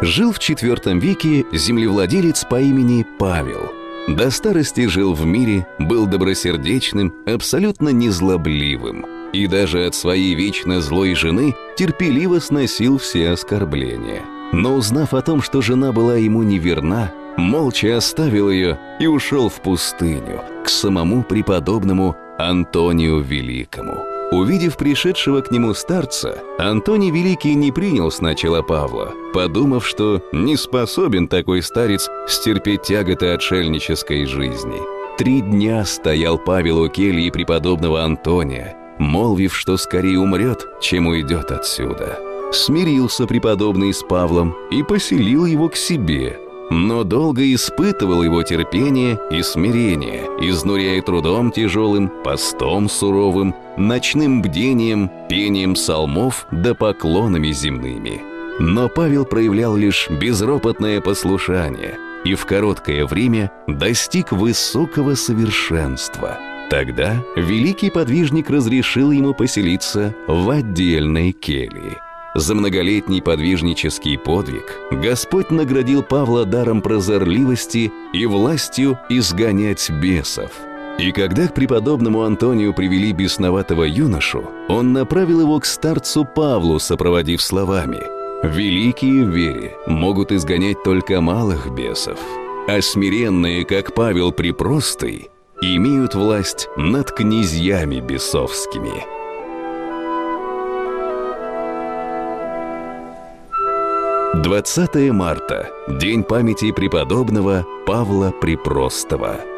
Жил в IV веке землевладелец по имени Павел. До старости жил в мире, был добросердечным, абсолютно незлобливым. И даже от своей вечно злой жены терпеливо сносил все оскорбления. Но узнав о том, что жена была ему неверна, молча оставил ее и ушел в пустыню, к самому преподобному Антонию Великому. Увидев пришедшего к нему старца, Антоний Великий не принял сначала Павла, подумав, что не способен такой старец стерпеть тяготы отшельнической жизни. 3 дня стоял Павел у кельи преподобного Антония, молвив, что скорее умрет, чем уйдет отсюда. Смирился преподобный с Павлом и поселил его к себе, но долго испытывал его терпение и смирение, изнуряя трудом тяжелым, постом суровым, ночным бдением, пением псалмов да поклонами земными. Но Павел проявлял лишь безропотное послушание и в короткое время достиг высокого совершенства. Тогда великий подвижник разрешил ему поселиться в отдельной келье. За многолетний подвижнический подвиг Господь наградил Павла даром прозорливости и властью изгонять бесов. И когда к преподобному Антонию привели бесноватого юношу, он направил его к старцу Павлу, сопроводив словами: «Великие в вере могут изгонять только малых бесов, а смиренные, как Павел Препростый, имеют власть над князьями бесовскими». 20 марта – день памяти преподобного Павла Препростого.